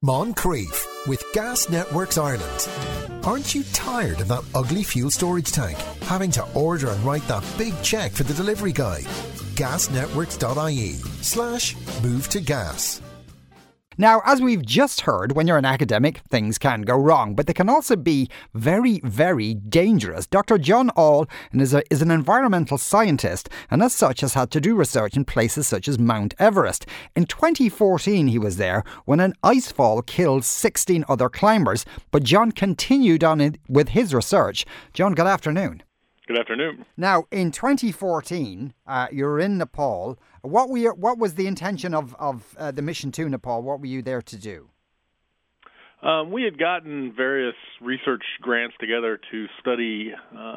Moncrief with Gas Networks Ireland. Aren't you tired of that ugly fuel storage tank? Having to order and write that big cheque for the delivery guy? Gasnetworks.ie/move to gas. Now, as we've just heard, when you're an academic, things can go wrong, but they can also be very, very dangerous. Dr. John All is an environmental scientist, and as such has had to do research in places such as Mount Everest. In 2014, he was there when an icefall killed 16 other climbers, but John continued on with his research. John, good afternoon. Good afternoon. Now, in 2014, you're in Nepal. What was the intention of the mission to Nepal? What were you there to do? We had gotten various research grants together to study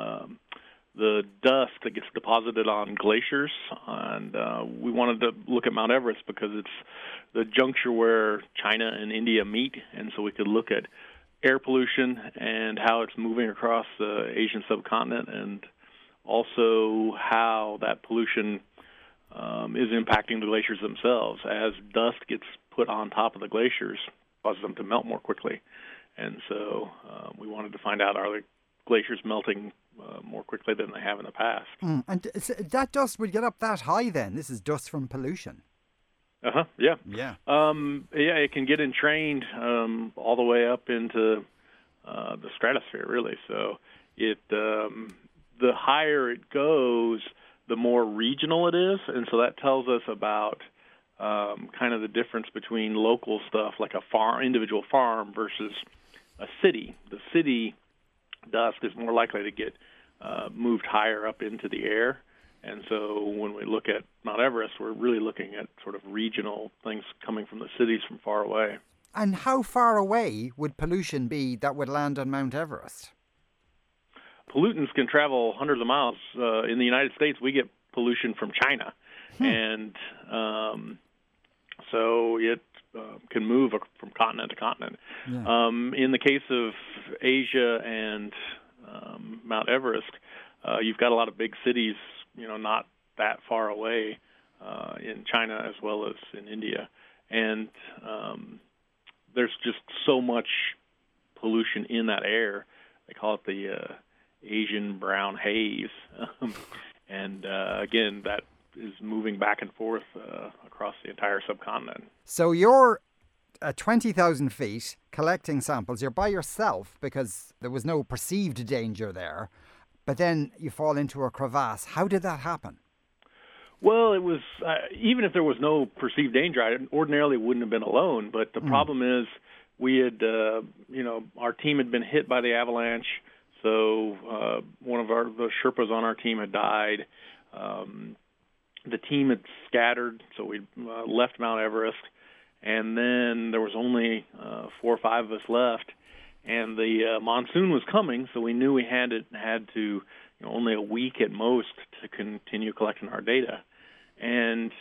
the dust that gets deposited on glaciers, and we wanted to look at Mount Everest because it's the juncture where China and India meet, and so we could look at air pollution and how it's moving across the Asian subcontinent, and also how that pollution is impacting the glaciers themselves. As dust gets put on top of the glaciers, it causes them to melt more quickly. And so we wanted to find out, are the glaciers melting more quickly than they have in the past? And that dust would get up that high then? This is dust from pollution. Yeah. Yeah. It can get entrained all the way up into the stratosphere, really. So the higher it goes, the more regional it is, and so that tells us about kind of the difference between local stuff like a individual farm versus a city. The city dust is more likely to get moved higher up into the air. And so when we look at Mount Everest, we're really looking at sort of regional things coming from the cities from far away. And how far away would pollution be that would land on Mount Everest? Pollutants can travel hundreds of miles. In the United States, we get pollution from China. And so it can move from continent to continent. Yeah. In the case of Asia and Mount Everest, you've got a lot of big cities, not that far away in China as well as in India. And there's just so much pollution in that air. They call it the Asian brown haze. And again, that is moving back and forth across the entire subcontinent. So you're at 20,000 feet collecting samples. You're by yourself because there was no perceived danger there. But then you fall into a crevasse. How did that happen? Well, it was even if there was no perceived danger, I ordinarily wouldn't have been alone. But the problem is, we had, our team had been hit by the avalanche. So one of the Sherpas on our team had died. The team had scattered, so we left Mount Everest, and then there was only 4 or 5 of us left. And the monsoon was coming, so we knew we had to only a week at most to continue collecting our data. And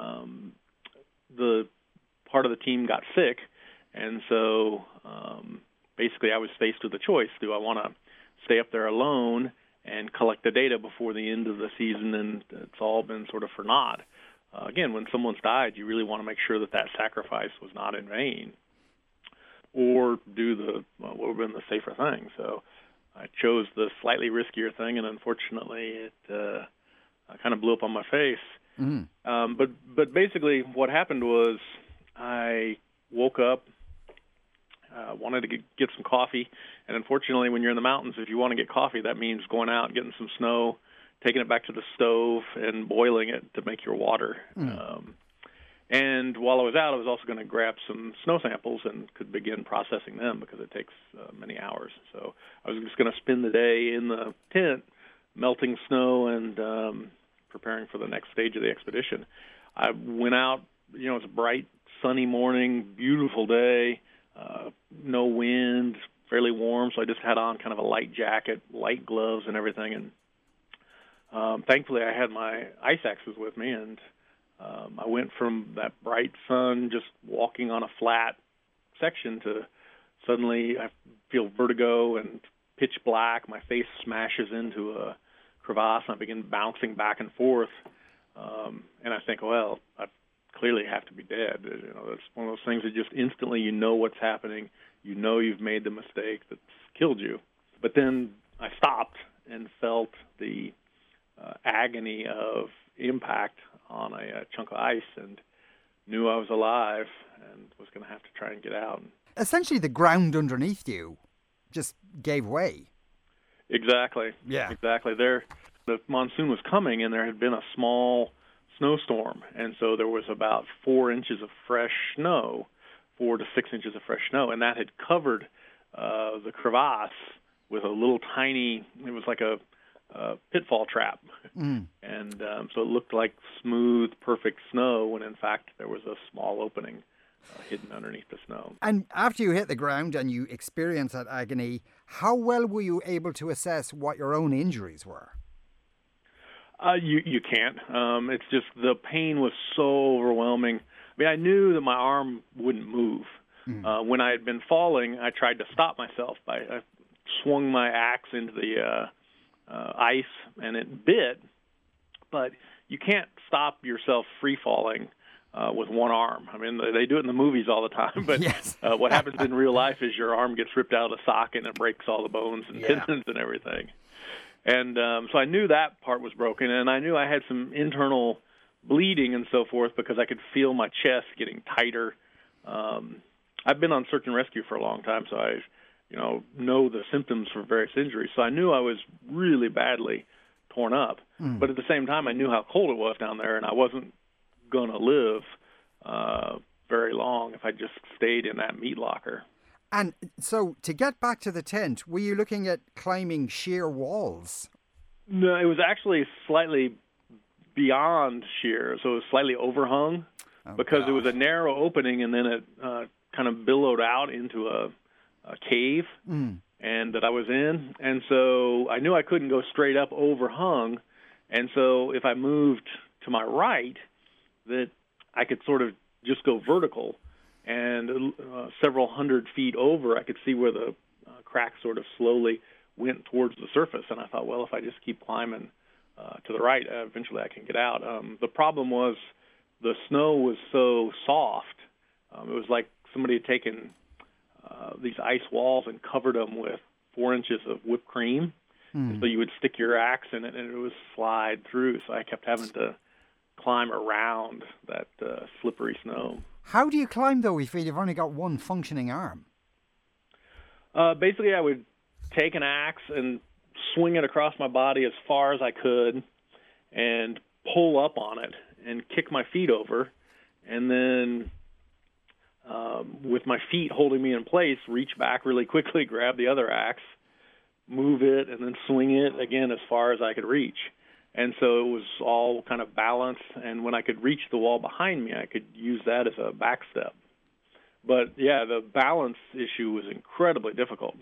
the part of the team got sick, and so basically I was faced with a choice. Do I want to stay up there alone and collect the data before the end of the season, and it's all been sort of for naught? Again, when someone's died, you really want to make sure that sacrifice was not in vain, or do what would have been the safer thing. So I chose the slightly riskier thing, and unfortunately it kind of blew up on my face. Mm-hmm. But basically what happened was I woke up, wanted to get some coffee, and unfortunately when you're in the mountains, if you want to get coffee, that means going out and getting some snow, taking it back to the stove, and boiling it to make your water. And while I was out, I was also going to grab some snow samples and could begin processing them because it takes many hours. So I was just going to spend the day in the tent melting snow and preparing for the next stage of the expedition. I went out, it's a bright, sunny morning, beautiful day, no wind, fairly warm, so I just had on kind of a light jacket, light gloves and everything. And thankfully I had my ice axes with me, and I went from that bright sun, just walking on a flat section, to suddenly I feel vertigo and pitch black. My face smashes into a crevasse, and I begin bouncing back and forth. And I think, well, I've clearly have to be dead. That's one of those things that just instantly you know what's happening. You know you've made the mistake that's killed you. But then I stopped and felt the agony of impact on a chunk of ice and knew I was alive and was going to have to try and get out. Essentially, the ground underneath you just gave way. Exactly. Yeah. Exactly. The monsoon was coming, and there had been a small snowstorm, and so there was about 4 inches of fresh snow, 4 to 6 inches of fresh snow, and that had covered the crevasse with a little tiny, it was like a pitfall trap. And so it looked like smooth, perfect snow when in fact there was a small opening hidden underneath the snow. And after you hit the ground and you experienced that agony, how well were you able to assess what your own injuries were? You can't. It's just the pain was so overwhelming. I mean, I knew that my arm wouldn't move. When I had been falling, I tried to stop myself. I swung my axe into the ice, and it bit. But you can't stop yourself free falling with one arm. I mean, they do it in the movies all the time. But yes. What happens in real life is your arm gets ripped out of the socket and it breaks all the bones and tendons and everything. And so I knew that part was broken, and I knew I had some internal bleeding and so forth because I could feel my chest getting tighter. I've been on search and rescue for a long time, so I know the symptoms for various injuries. So I knew I was really badly torn up. But at the same time, I knew how cold it was down there, and I wasn't going to live very long if I just stayed in that meat locker. And so to get back to the tent, were you looking at climbing sheer walls? No, it was actually slightly beyond sheer, so it was slightly overhung because it was a narrow opening, and then it kind of billowed out into a cave and that I was in. And so I knew I couldn't go straight up overhung, and so if I moved to my right, that I could sort of just go vertical. And several hundred feet over, I could see where the crack sort of slowly went towards the surface. And I thought, well, if I just keep climbing to the right, eventually I can get out. The problem was the snow was so soft. It was like somebody had taken these ice walls and covered them with 4 inches of whipped cream. And so you would stick your axe in it, and it would slide through. So I kept having to climb around that slippery snow. How do you climb, though, if you've only got one functioning arm? Basically, I would take an axe and swing it across my body as far as I could and pull up on it and kick my feet over, and then with my feet holding me in place, reach back really quickly, grab the other axe, move it, and then swing it again as far as I could reach. And so it was all kind of balanced, and when I could reach the wall behind me, I could use that as a back step. But, yeah, the balance issue was incredibly difficult.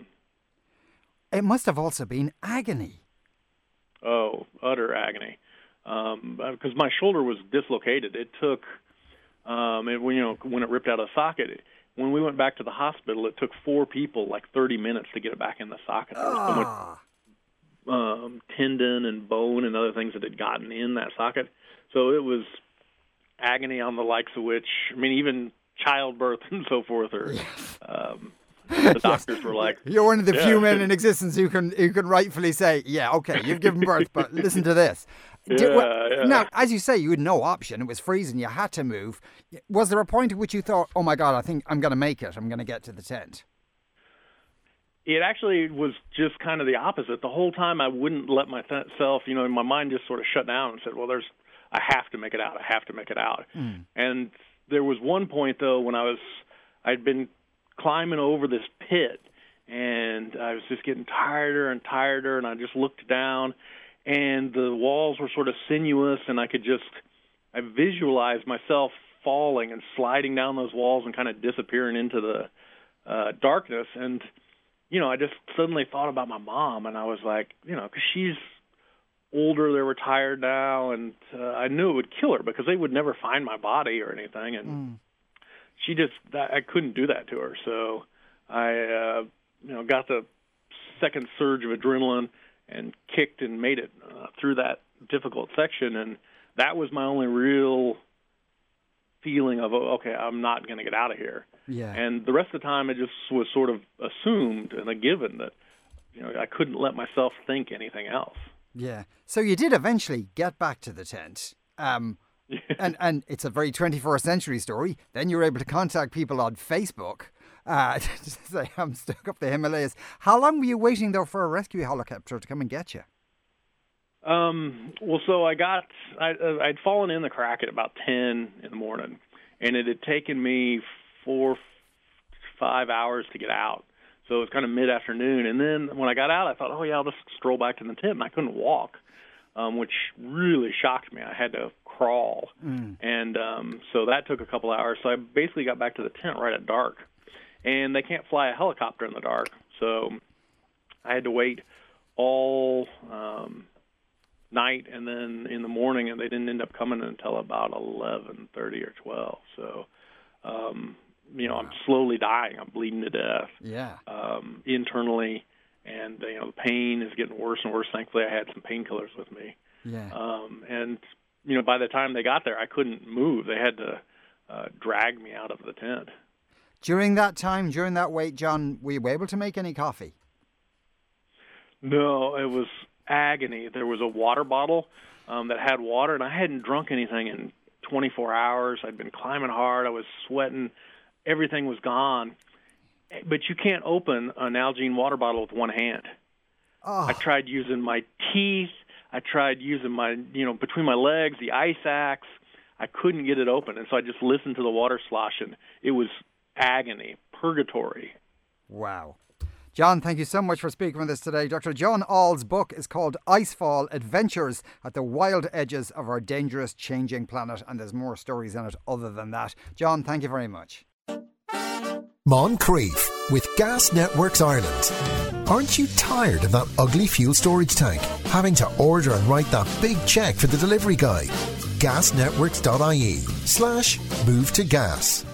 It must have also been agony. Oh, utter agony. Because my shoulder was dislocated. It took, when it ripped out of the socket, when we went back to the hospital, it took 4 people like 30 minutes to get it back in the socket. There was so much tendon and bone and other things that had gotten in that socket. So it was agony on the likes of which, I mean, even childbirth and so forth, or the doctors were like, you're one of the few men in existence who can rightfully say, yeah, okay, you've given birth, but listen to this. Now, as you say, you had no option. It was freezing. You had to move. Was there a point at which you thought, oh my God, I think I'm going to make it. I'm going to get to the tent? It actually was just kind of the opposite. The whole time I wouldn't let myself, my mind just sort of shut down and said, well, I have to make it out. I have to make it out. And there was one point, though, when I'd been climbing over this pit, and I was just getting tireder and tireder, and I just looked down, and the walls were sort of sinuous, and I visualized myself falling and sliding down those walls and kind of disappearing into the darkness. And I just suddenly thought about my mom, and I was like, because she's older, they're retired now, and I knew it would kill her because they would never find my body or anything, and I couldn't do that to her. So I, got the second surge of adrenaline and kicked and made it through that difficult section, and that was my only real feeling of, okay, I'm not going to get out of here. Yeah. And the rest of the time, it just was sort of assumed and a given that, I couldn't let myself think anything else. Yeah. So you did eventually get back to the tent. And it's a very 21st century story. Then you were able to contact people on Facebook to say, I'm stuck up the Himalayas. How long were you waiting, though, for a rescue helicopter to come and get you? Well, so I'd fallen in the crack at about 10 in the morning, and it had taken me 4-5 hours to get out. So it was kind of mid-afternoon. And then when I got out, I thought, I'll just stroll back to the tent. And I couldn't walk, which really shocked me. I had to crawl. And so that took a couple hours. So I basically got back to the tent right at dark. And they can't fly a helicopter in the dark. So I had to wait all night and then in the morning, and they didn't end up coming until about 11:30 or 12. So, I'm slowly dying. I'm bleeding to death. Yeah. Internally, and the pain is getting worse and worse. Thankfully, I had some painkillers with me. Yeah. And by the time they got there, I couldn't move. They had to drag me out of the tent. During that wait, John, were you able to make any coffee? No, it was agony. There was a water bottle that had water, and I hadn't drunk anything in 24 hours. I'd been climbing hard. I was sweating. Everything was gone. But you can't open an Nalgene water bottle with one hand. Oh. I tried using my teeth. I tried using my, between my legs, the ice axe. I couldn't get it open, and so I just listened to the water slosh, and it was agony, purgatory. Wow. John, thank you so much for speaking with us today. Dr. John All's book is called Icefall: Adventures at the Wild Edges of Our Dangerous Changing Planet, and there's more stories in it other than that. John, thank you very much. Moncrief with Gas Networks Ireland. Aren't you tired of that ugly fuel storage tank? Having to order and write that big cheque for the delivery guy? Gasnetworks.ie/move to gas.